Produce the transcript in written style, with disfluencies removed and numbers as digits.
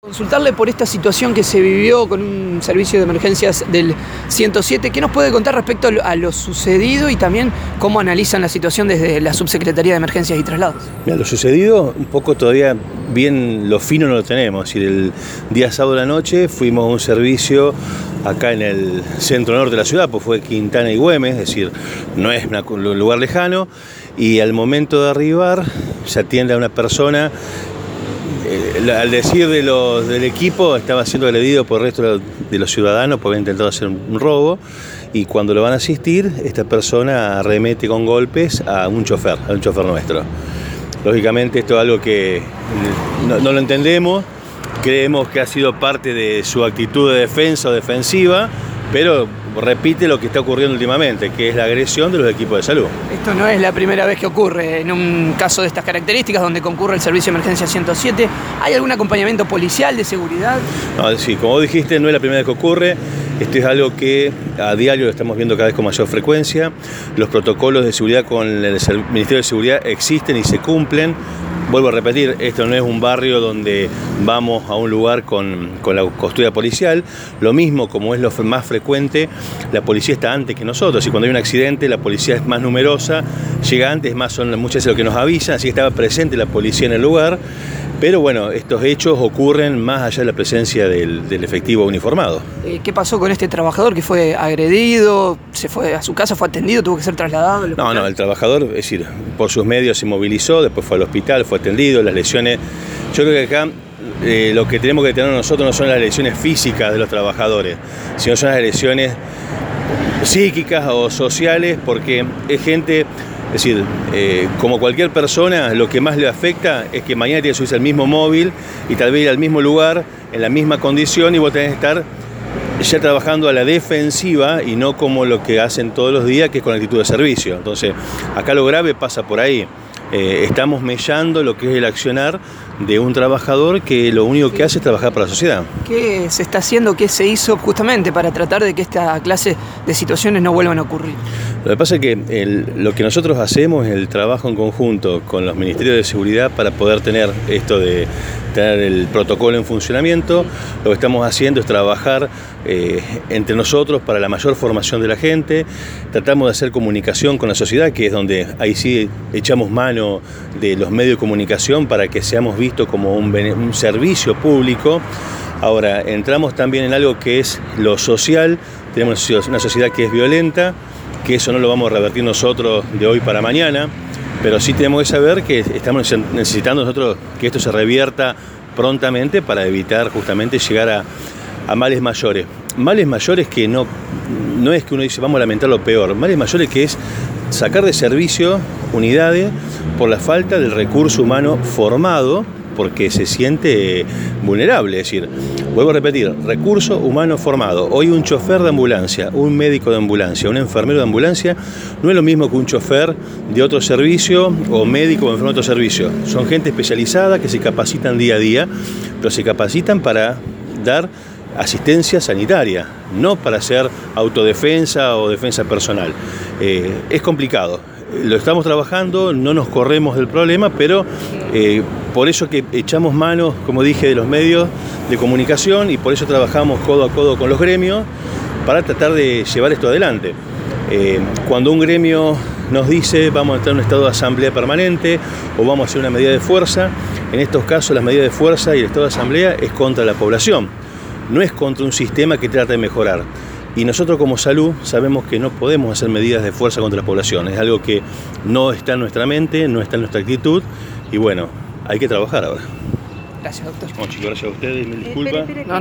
Consultarle por esta situación que se vivió con un servicio de emergencias del 107. ¿Qué nos puede contar respecto a lo sucedido y también cómo analizan la situación desde la Subsecretaría de Emergencias y Traslados? Mira, lo sucedido, un poco todavía bien lo fino no lo tenemos. Es decir, el día sábado de la noche fuimos a un servicio acá en el centro norte de la ciudad, pues fue Quintana y Güemes, es decir, no es un lugar lejano, y al momento de arribar se atiende a una persona. Al decir del equipo, estaba siendo agredido por el resto de los ciudadanos porque había intentado hacer un robo, y cuando lo van a asistir, esta persona arremete con golpes a un chofer nuestro. Lógicamente esto es algo que no lo entendemos, creemos que ha sido parte de su actitud de defensa o defensiva, pero repite lo que está ocurriendo últimamente, que es la agresión de los equipos de salud. Esto no es la primera vez que ocurre en un caso de estas características, donde concurre el Servicio de Emergencia 107. ¿Hay algún acompañamiento policial de seguridad? No, sí, como vos dijiste, no es la primera vez que ocurre. Esto es algo que a diario lo estamos viendo cada vez con mayor frecuencia. Los protocolos de seguridad con el Ministerio de Seguridad existen y se cumplen. Vuelvo a repetir, esto no es un barrio donde vamos a un lugar con la custodia policial. Lo mismo, como es lo más frecuente, la policía está antes que nosotros. Y cuando hay un accidente, la policía es más numerosa, llega antes, más son muchas veces lo que nos avisan, así que estaba presente la policía en el lugar. Pero bueno, estos hechos ocurren más allá de la presencia del efectivo uniformado. ¿Qué pasó con este trabajador que fue agredido? ¿Se fue a su casa, fue atendido, tuvo que ser trasladado? No, el trabajador, es decir, por sus medios se movilizó, después fue al hospital, fue atendido, las lesiones. Yo creo que acá lo que tenemos que tener nosotros no son las lesiones físicas de los trabajadores, sino son las lesiones psíquicas o sociales, porque es gente. Es decir, como cualquier persona, lo que más le afecta es que mañana tiene que subirse al mismo móvil y tal vez ir al mismo lugar, en la misma condición, y vos tenés que estar ya trabajando a la defensiva y no como lo que hacen todos los días, que es con actitud de servicio. Entonces, acá lo grave pasa por ahí. Estamos mellando lo que es el accionar de un trabajador que lo único que hace es trabajar para la sociedad. ¿Qué se está haciendo, qué se hizo justamente para tratar de que esta clase de situaciones no vuelvan a ocurrir? Lo que pasa es que lo que nosotros hacemos es el trabajo en conjunto con los ministerios de seguridad para poder tener esto de tener el protocolo en funcionamiento. Lo que estamos haciendo es trabajar entre nosotros para la mayor formación de la gente. Tratamos de hacer comunicación con la sociedad, que es donde ahí sí echamos mano de los medios de comunicación para que seamos vistos como un servicio público. Ahora, entramos también en algo que es lo social. Tenemos una sociedad que es violenta, que eso no lo vamos a revertir nosotros de hoy para mañana, pero sí tenemos que saber que estamos necesitando nosotros que esto se revierta prontamente para evitar justamente llegar a males mayores. Males mayores que no es que uno dice vamos a lamentar lo peor, males mayores que es sacar de servicio unidades por la falta del recurso humano formado, porque se siente vulnerable. Es decir, vuelvo a repetir, recurso humano formado. Hoy un chofer de ambulancia, un médico de ambulancia, un enfermero de ambulancia, no es lo mismo que un chofer de otro servicio o médico o enfermero de otro servicio. Son gente especializada que se capacitan día a día, pero se capacitan para dar asistencia sanitaria, no para hacer autodefensa o defensa personal. Es complicado. Lo estamos trabajando, no nos corremos del problema, pero por eso que echamos manos, como dije, de los medios de comunicación, y por eso trabajamos codo a codo con los gremios para tratar de llevar esto adelante. Cuando un gremio nos dice vamos a entrar en un estado de asamblea permanente o vamos a hacer una medida de fuerza, en estos casos las medidas de fuerza y el estado de asamblea es contra la población, no es contra un sistema que trata de mejorar. Y nosotros como salud sabemos que no podemos hacer medidas de fuerza contra la población. Es algo que no está en nuestra mente, no está en nuestra actitud. Y bueno, hay que trabajar ahora. Gracias, doctor. Bueno, chicos, gracias a ustedes. Mil disculpas.